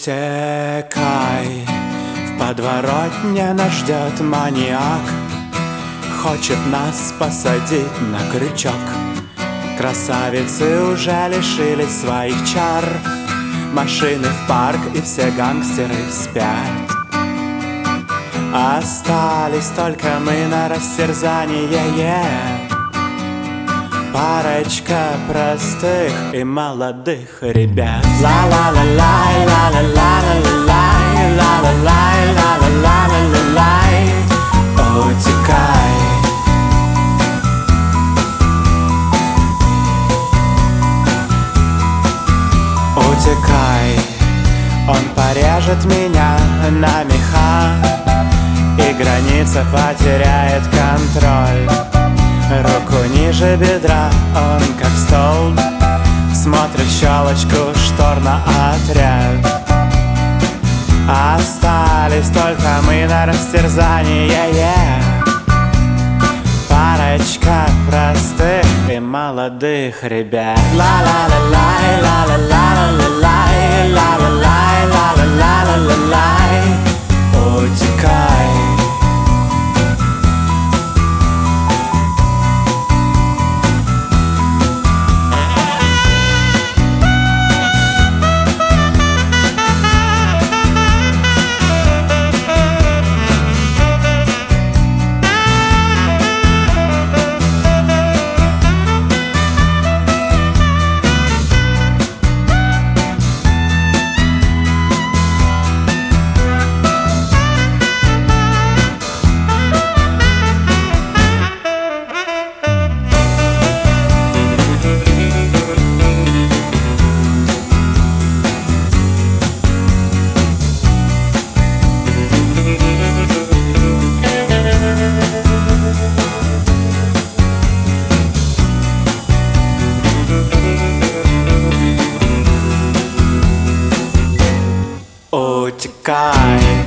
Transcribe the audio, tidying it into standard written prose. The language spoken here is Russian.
Утекай, в подворотне нас ждет маньяк, хочет нас посадить на крючок. Красавицы уже лишились своих чар, машины в парк и все гангстеры спят. Остались только мы на растерзание, парочка простых и молодых ребят. Ла-ла-ла-лай, ла-ла-ла-ла-ла-лай, ла-ла-лай, ла-ла-ла-ла-лай. Утекай. Утекай, он порежет меня на меха, и граница потеряет контроль. Руку ниже бедра, он как столб, смотрит в щелочку штор на отряд. Остались только мы на растерзание, парочка простых и молодых ребят. Ла-ла-ла-лай, ла-ла-ла-ла-ла-лай, ла-ла-лай, ла-ла-ла-ла-лай. Утекай. Утекай.